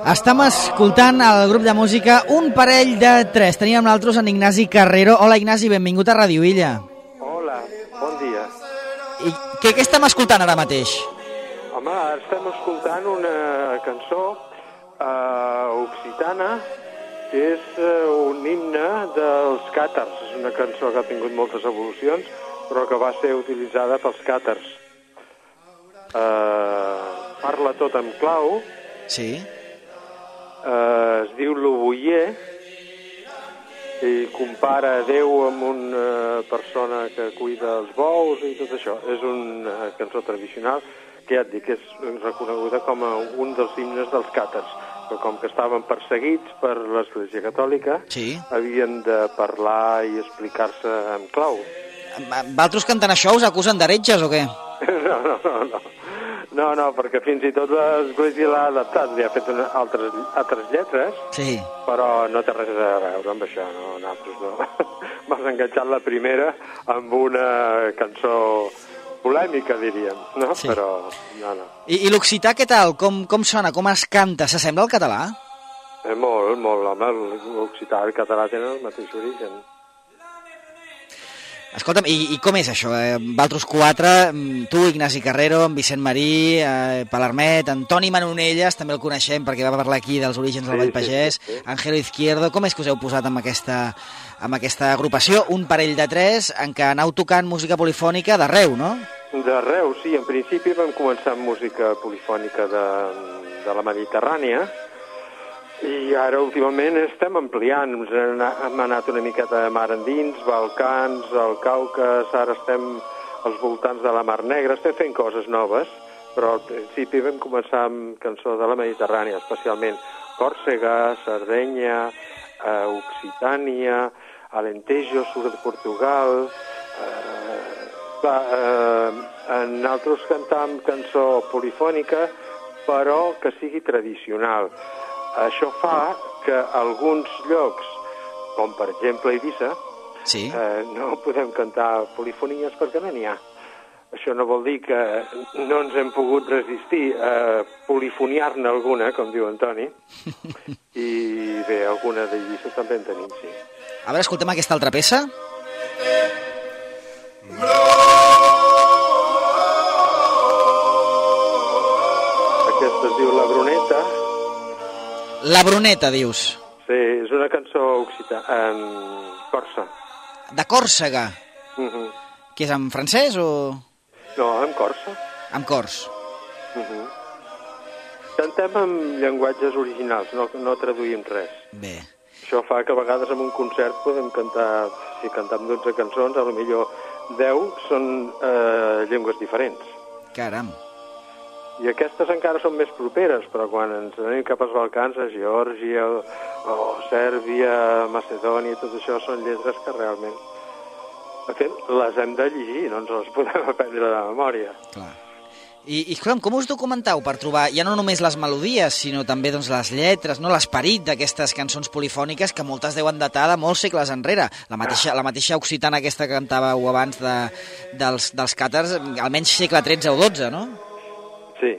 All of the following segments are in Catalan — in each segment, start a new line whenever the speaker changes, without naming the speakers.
Estem escoltant el grup de música Un parell de tres. Teníem nosaltres en Ignasi Carrero. Hola, Ignasi, benvingut a Ràdio Illa.
Hola, bon dia.
I què estem escoltant ara mateix?
Home, ara estem escoltant una cançó occitana que és un himne dels càtars. És una cançó que ha tingut moltes evolucions, però que va ser utilitzada pels càtars. Parla tot en clau.
Sí.
Es diu l'Oboier i compara Déu amb una persona que cuida els bous i tot això. És una cançó tradicional que ja et dic, és reconeguda com un dels himnes dels càtars, que com que estaven perseguits per l'Església Catòlica,
Sí.
havien de parlar i explicar-se en clau.
Vosaltres cantant això us acusen d'heretges o què?
No, perquè fins i tot l'Església l'ha adaptat, li ha fet altres lletres,
Sí.
però no té res a veure amb això, no, nosaltres no. M'has enganxat la primera amb una cançó polèmica, diríem, no?
Sí.
Però no.
I l'occità què tal? Com sona? Com es canta? S'assembla al català?
Molt, home, l'occità i el català tenen el mateix origen.
Escolta'm, i com és això? Vosaltres quatre, tu, Ignasi Carrero, en Vicent Marí, Palarmet, Antoni Manonelles, també el coneixem perquè va parlar aquí dels orígens del Vall Pagès,
sí.
Ángelo Izquierdo. Com és que us heu posat amb aquesta agrupació, un parell de tres, en què aneu tocant música polifònica d'arreu, no?
D'arreu, sí. En principi vam començar amb música polifònica de la Mediterrània, i ara últimament estem ampliant, hem anat una miqueta de mar endins, Balcans, el Caucas, ara estem als voltants de la Mar Negra, estem fent coses noves, però al principi vam començar amb cançó de la Mediterrània, especialment Còrsega, Sardenya, Occitània, Alentejo, sud de Portugal. Nosaltres cantàvem cançó polifònica, però que sigui tradicional. Això fa que alguns llocs, com per exemple Eivissa,
Sí.
no podem cantar polifonies perquè no n'hi ha. Això no vol dir que no ens hem pogut resistir a polifoniar-ne alguna, com diu Antoni, i bé, alguna d'Eivissa també en tenim, sí.
A veure, escoltem aquesta altra peça.
Aquesta es diu La Bruneta.
La Bruneta, dius.
Sí, és una cançó occità, en corsa.
De Còrsega. Que és en francès o...?
No, en corsa.
En cors.
Cantem amb llenguatges originals, no traduïm res.
Bé.
Això fa que a vegades en un concert podem cantar, si cantem 12 cançons, a lo millor 10 són llengües diferents.
Caram.
I aquestes encara són més properes, però quan ens anem cap als Balcans, a Geòrgia, o Sèrbia, Macedònia, tot això són lletres que realment... De fet, les hem de llegir, no ens les podem aprendre de memòria.
Clar. I escolta'm, com us documentau per trobar ja no només les melodies, sinó també doncs, les lletres, no, l'esperit d'aquestes cançons polifòniques que moltes deuen datar de molts segles enrere? La mateixa occitana aquesta que cantàveu abans dels càtars, almenys segle XIII o XII, no?
Sí.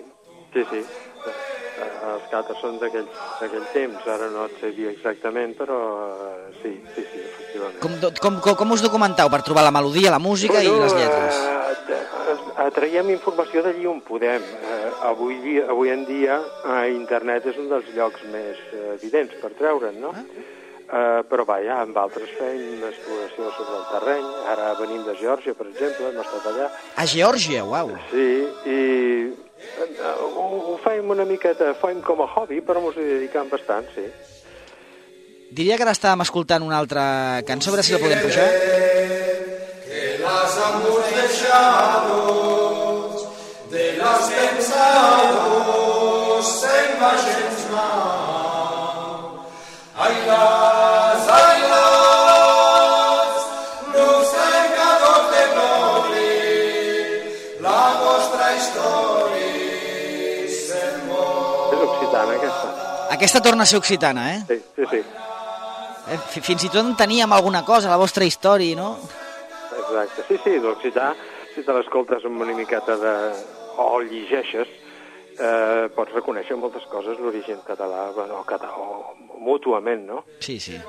Els càtars són d'aquell temps, ara no et sé dir exactament, però sí, efectivament.
Com us documentau per trobar la melodia, la música i les lletres?
Traiem informació d'allí on podem. Avui en dia internet és un dels llocs més evidents per treure'n, no? Però vaja, amb altres fem exploració sobre el terreny. Ara venim de Geòrgia, per exemple, hem estat allà.
A Geòrgia, uau!
Sí, i ho fem una miqueta, fem com a hobby, però ens hi dedicam bastant, sí.
Diria que ara estàvem escoltant una altra cançó, a veure si la podem pujar.
Que las hemos dejado de los pensados en vaixells mal. Ai las, los cercadors de glòria, la vostra història se'n vol.
És occitana, aquesta.
Aquesta torna a ser occitana, eh?
Sí.
Fins i tot en teníem alguna cosa, la vostra història, no?
Exacte. Sí, l'occità, si te l'escoltes amb una miqueta o el llegeixes, pots reconèixer moltes coses l'origen català, o mútuament, no?
Sí, sí.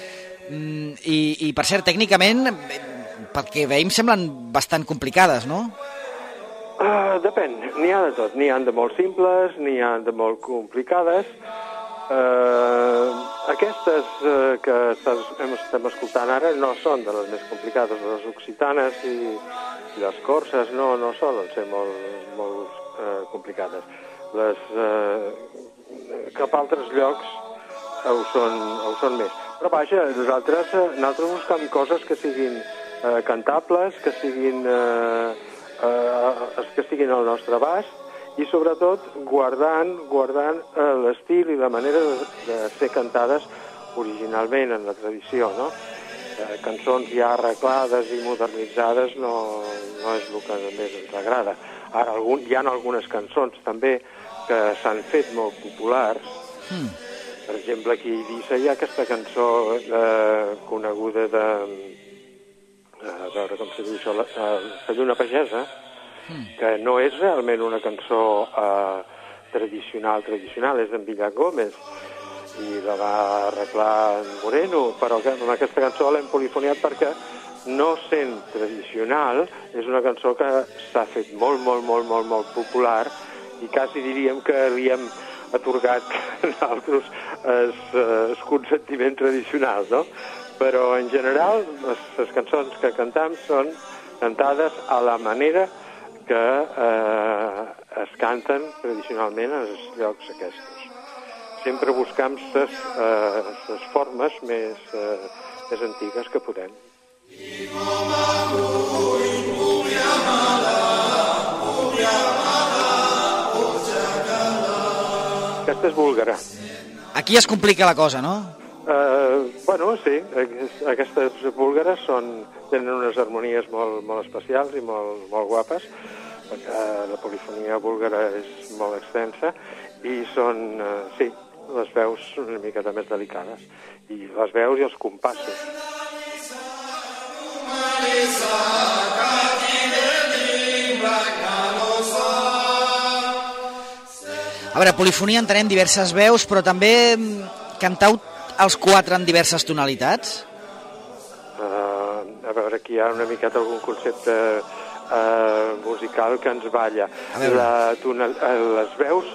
I per cert, tècnicament, pel que veiem, semblen bastant complicades, no?
Depèn, n'hi ha de tot. N'hi ha de molt simples, n'hi ha de molt complicades. Aquestes que estem escoltant ara no són de les més complicades. Les occitanes i les corses no solen ser molt complicades. Cap a altres llocs ho són més. Però vaja, nosaltres buscam coses que siguin cantables, que siguin al nostre abast i sobretot guardant l'estil i la manera de ser cantades originalment en la tradició, no? Cançons ja arreglades i modernitzades no és el que més ens agrada. Ara hi ha algunes cançons també que s'han fet molt populars. Per exemple, aquí a Eivissa hi ha aquesta cançó coneguda de... a veure com se diu això, la Lluna Pagesa, que no és realment una cançó tradicional, és d'en Villar Gómez, i la va arreglar en Moreno, però amb aquesta cançó l'hem polifoniat perquè, no sent tradicional, és una cançó que s'ha fet molt popular, i quasi diríem que li hem atorgat a nosaltres el consentiment tradicional, no? Però en general les cançons que cantam són cantades a la manera que es canten tradicionalment als llocs aquests. Sempre buscam les formes més antigues que podem. Aquesta és búlgara.
Aquí es complica la cosa, no?
Bueno, sí, aquestes búlgares tenen unes harmonies molt especials i molt guapes, perquè la polifonia búlgara és molt extensa i són, sí, les veus una miqueta més delicades, i les veus i els compassos.
A veure, polifonia entenem diverses veus, però també cantau els quatre en diverses tonalitats?
A veure, aquí hi ha una miqueta algun concepte musical que ens balla. Les veus,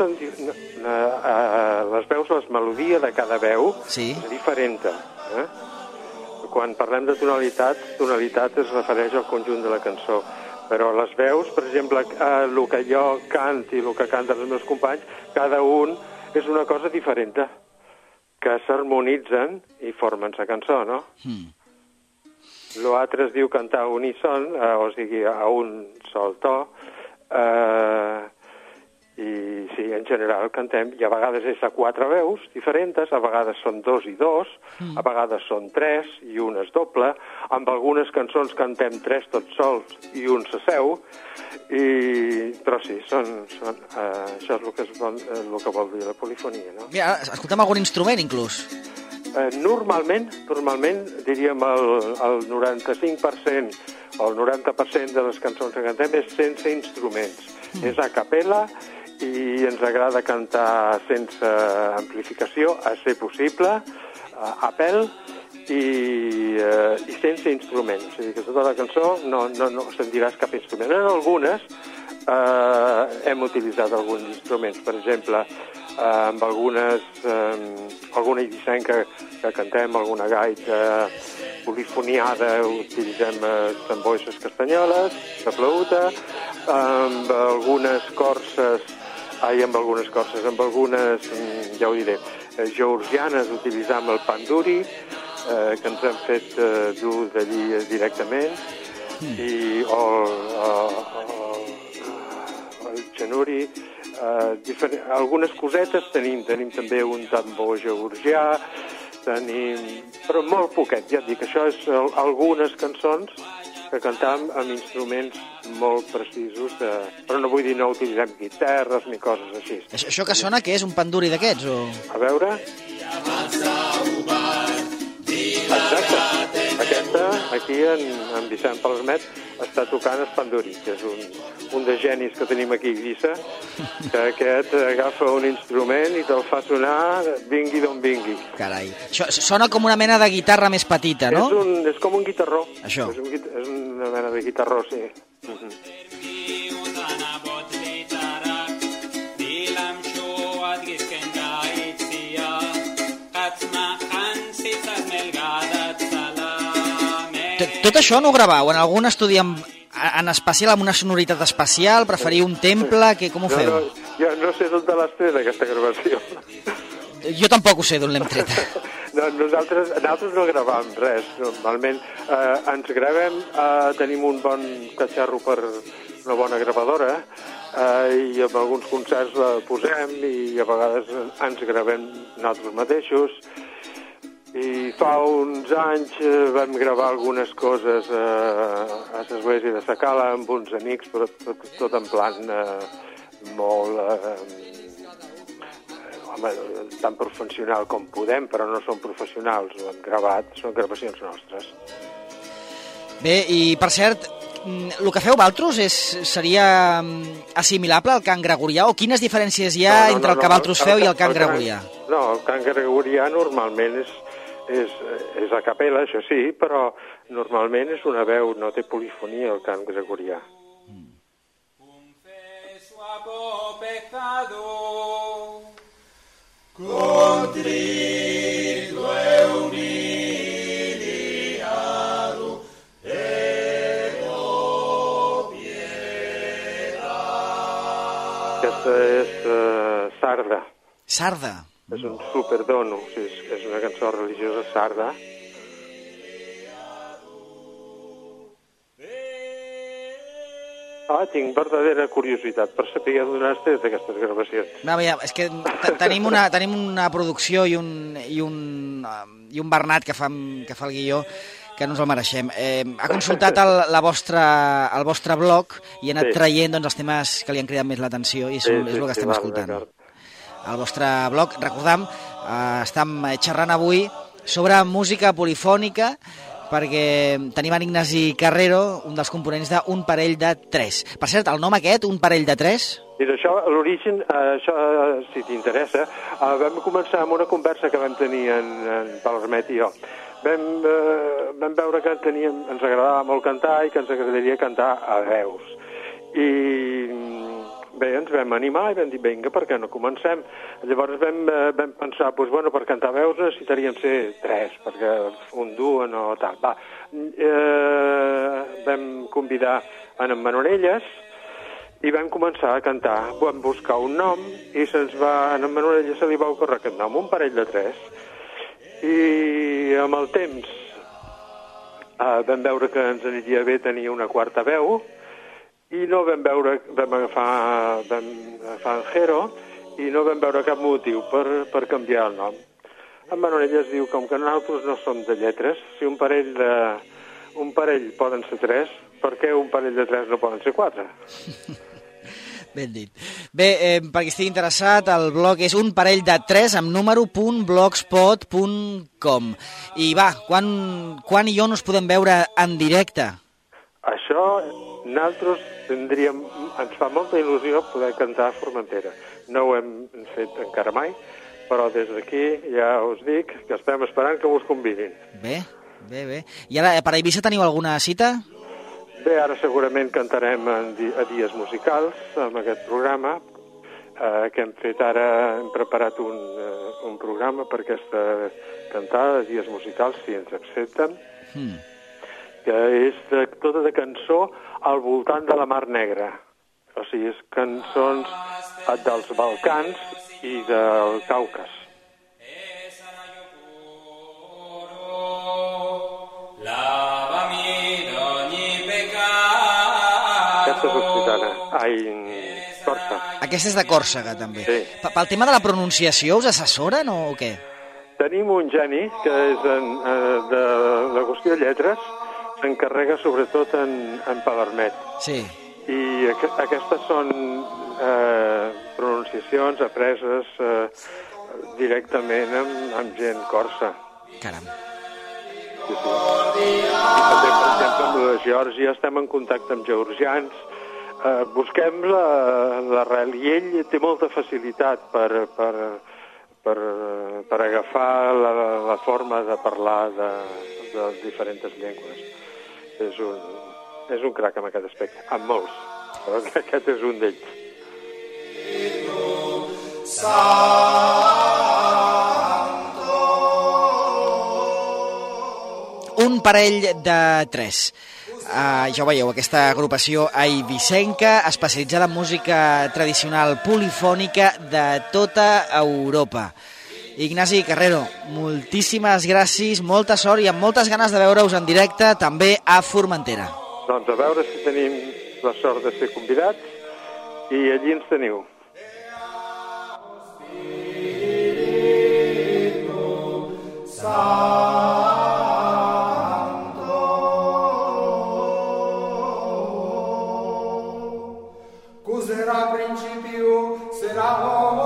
la melodia de cada veu és diferent. Quan parlem de tonalitat es refereix al conjunt de la cançó. Però les veus, per exemple, el que jo cant i el que canten els meus companys, cada un és una cosa diferent, que s'harmonitzen i formen la cançó, no? L'altre es diu cantar uníson, o sigui, a un sol to, i sí, en general cantem, i a vegades és a quatre veus diferents, a vegades són 2 i 2, a vegades són 3 i un es doble, amb algunes cançons cantem 3 tots sols i un s'asseu, però sí, això és el que vol dir la polifonia, no?
Mira, escoltem algun instrument, inclús.
Normalment, diríem el 95% o el 90% de les cançons que cantem és sense instruments. És a capella i ens agrada cantar sense amplificació, a ser possible, a pèl i sense instruments. És a dir, que tota la cançó no sentiràs cap instrument. En algunes hem utilitzat alguns instruments. Per exemple, amb alguna eivissenca que cantem, alguna gaita polifoniada, utilitzem tamboixes castanyoles, la flauta, amb algunes corses, ja ho diré, georgianes utilitzam el panduri, que ens hem fet dur d'allí directament, o el xenuri, algunes cosetes, tenim també un tambor georgià, però molt poquet, ja et dic, això és algunes cançons que cantam amb instruments molt precisos, però no vull dir no utilitzem guitarres ni coses així.
Això que sona, què és, un panduri d'aquests? O...
A veure... Aquesta, aquí, en Vicent Palermet, està tocant Espanduri, que és un de genis que tenim aquí a Eivissa, que aquest agafa un instrument i te'l fa sonar vingui d'on vingui.
Carai. Això sona com una mena de guitarra més petita, no?
És com un guitarró.
Això.
És una mena de guitarró, sí.
Tot això no ho gravau en algun estudi en especial, amb una sonoritat especial? Preferiu un temple? Com ho feu?
Jo no sé d'on te l'has tret, aquesta gravació.
Jo tampoc ho sé d'on l'hem tret.
No, nosaltres no gravam res, normalment. Ens gravem, tenim un bon catxarro per una bona gravadora, i en alguns concerts la posem i a vegades ens gravem nosaltres mateixos. I fa uns anys vam gravar algunes coses a l'església de Sacala amb uns amics, però tot en plan molt... tan professional com podem, però no som professionals, ho hem gravat, són gravacions nostres.
Bé, i per cert, el que feu vosaltres seria assimilable al cant gregorià, o quines diferències hi ha entre el que vosaltres feu i el cant gregorià?
No, el cant gregorià normalment és a capella, això sí, però normalment és una veu, no té polifonia el cant gregorià.
Contrito e umiliado ego pietà.
Aquesta és sarda.
Sarda?
És un superdono, és una cançó religiosa sarda. Tinc verdadera curiositat per saber d'on has tret aquestes gravacions.
No, és que tenim una producció i un Bernat que fa el guió que no ens el mereixem. Ha consultat el vostre blog i ha anat traient els temes que li han cridat més l'atenció i és el que estem escoltant. Al vostre blog, recordem, estem xerrant avui sobre música polifònica perquè tenim en Ignasi Carrero, un dels components d'Un parell de tres. Per cert, el nom aquest, Un parell de tres...
Mira, això, l'origen, si t'interessa, vam començar amb una conversa que vam tenir en Palermet i jo. Vam veure que ens agradava molt cantar i que ens agradaria cantar a veus. I bé, ens vam animar i vam dir, vinga, per què no comencem? Llavors vam pensar, per cantar veus necessitaríem ser tres, perquè un duo no tal. Vam convidar en Manonelles i vam començar a cantar. Vam buscar un nom i en Manonelles se li va ocórrer aquest nom, Un parell de tres. I amb el temps vam veure que ens aniria bé tenir una quarta veu i no vam agafar en Jero i no vam veure cap motiu per canviar el nom. En Manonelles diu, com que nosaltres no som de lletres, si un parell poden ser tres, per què un parell de tres no poden ser quatre?
Ben dit. Bé, perquè estigui interessat, el blog és unparelldetres amb numero.blogspot.com. I va, quan i on us podem veure en directe?
Això, nosaltres ens fa molta il·lusió poder cantar a Formentera. No ho hem fet encara mai, però des d'aquí ja us dic que estem esperant que us convidin.
Bé. I ara, per a Eivissa teniu alguna cita?
Bé, ara segurament cantarem a dies musicals amb aquest programa que hem fet ara, hem preparat un programa per aquesta cantada de dies musicals, si ens accepten, que és tota de cançó al voltant de la Mar Negra. O sigui, és cançons dels Balcans i del Caucas. Aquesta és occitana. Corsa.
Aquesta és de Còrsega, també.
Sí.
Pel tema de la pronunciació, us assessoren o què?
Tenim un geni que és de la qüestió de lletres, s'encarrega sobretot en Palermet.
Sí.
I aquestes són pronunciacions apreses directament amb gent corsa.
Caram.
Sí. I també, per exemple, amb la Geòrgia estem en contacte amb georgians, busquem l'arrel, i ell té molta facilitat per agafar la forma de parlar de diferents llengües. És un crac en aquest aspecte, amb molts, però aquest és un d'ells.
Un parell de tres. Ja ho veieu, aquesta agrupació eivissenca especialitzada en música tradicional polifònica de tota Europa. Ignasi Carrero, moltíssimes gràcies, molta sort i amb moltes ganes de veure-us en directe també a Formentera.
Doncs a veure si tenim la sort de ser convidats i allí ens teniu.
Será principio, será